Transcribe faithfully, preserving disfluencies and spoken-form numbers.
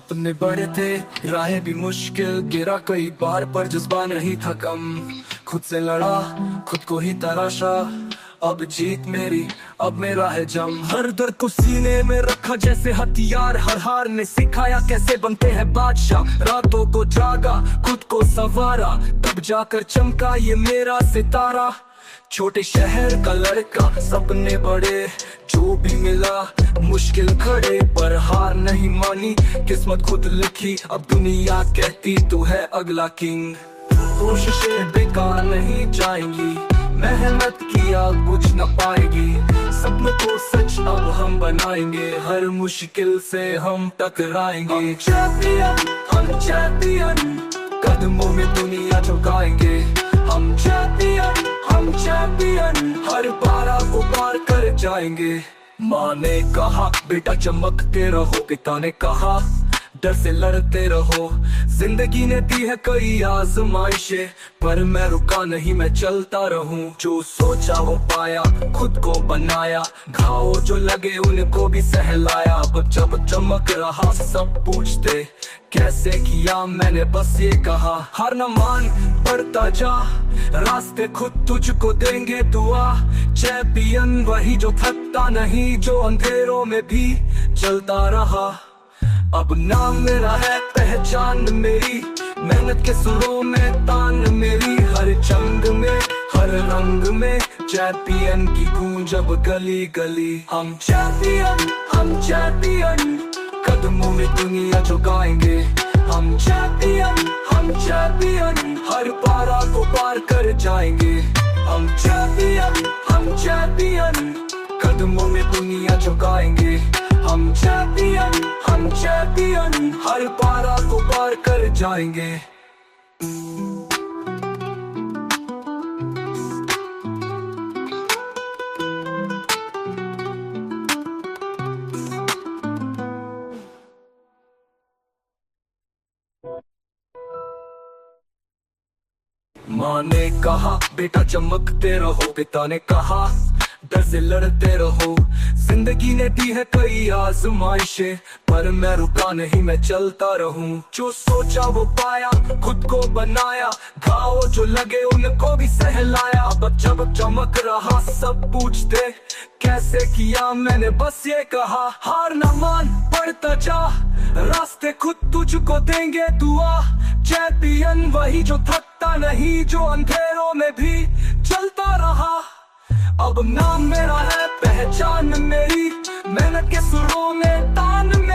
सपने बड़े थे, राहें भी मुश्किल, गिरा कई बार पर जज्बा नहीं था कम। खुद से लड़ा, खुद को ही तराशा, अब जीत मेरी, अब मेरा है जम। हर दर्द को सीने में रखा जैसे हथियार, हर हार ने सिखाया कैसे बनते हैं बादशाह। रातों को जागा, खुद को संवारा, तब जाकर चमका ये मेरा सितारा। छोटे शहर का लड़का, सपने बड़े, जो भी मिला मुश्किल खड़े, पर हार नहीं मानी, किस्मत खुद लिखी। अब दुनिया कहती तू है अगला किंग। कोशिशें बेकार नहीं जाएंगी, मेहनत किया कुछ न पाएगी। सपनों को सच अब हम बनाएंगे, हर मुश्किल से हम टकराएंगे। हम चैंपियन, हम चैंपियन, कदमों में दुनिया झुकाएंगे। हम चैंपियन, हम चैंपियन, हर बारा को पार कर जाएंगे। माँ ने कहा बेटा चमकते रहो, पिता ने कहा डर से लड़ते रहो। जिंदगी ने दी है कई आजमाइशें, पर मैं रुका नहीं, मैं चलता रहूं। जो सोचा वो पाया, खुद को बनाया, घाव जो लगे उनको भी सहलाया। अब जब चमक रहा सब पूछते कैसे किया, मैंने बस ये कहा हार न मान, बढ़ता जा, रास्ते खुद तुझको देंगे दुआ। चैंपियन वही जो थकता नहीं, जो अंधेरों में भी चलता रहा। अब नाम मेरा है, पहचान मेरी, मेहनत के सुरों में तान मेरी। हर जंग में, हर रंग में चैंपियन की गूंज अब गली गली। हम चैंपियन, हम चैंपियन, कदमों में दुनिया झुकाएंगे। हम चैंपियन, हम चैंपियन, हर पारा को पार कर जाएंगे। हम चैंपियन, हम चैंपियन, कदमों में दुनिया झुकाएंगे। हम चैंपियन, हम चैंपियन, हर पारा को पार कर जाएंगे। माँ ने कहा बेटा चमकते रहो, पिता ने कहा डर से लड़ते रहो। जिंदगी ने दी है कई आजमाइशें, पर मैं रुका नहीं, मैं चलता रहूं। जो सोचा वो पाया, खुद को बनाया, घाव जो लगे उनको भी सहलाया। अब जब चमक रहा सब पूछते कैसे किया, मैंने बस ये कहा हार न मान, बढ़ता जा, रास्ते खुद तुझको देंगे दुआ। चैंपियन वही जो थकता नहीं, जो अंधेरों में भी चलता रहा। अब नाम मेरा है, पहचान मेरी, मेहनत के सुरों में तान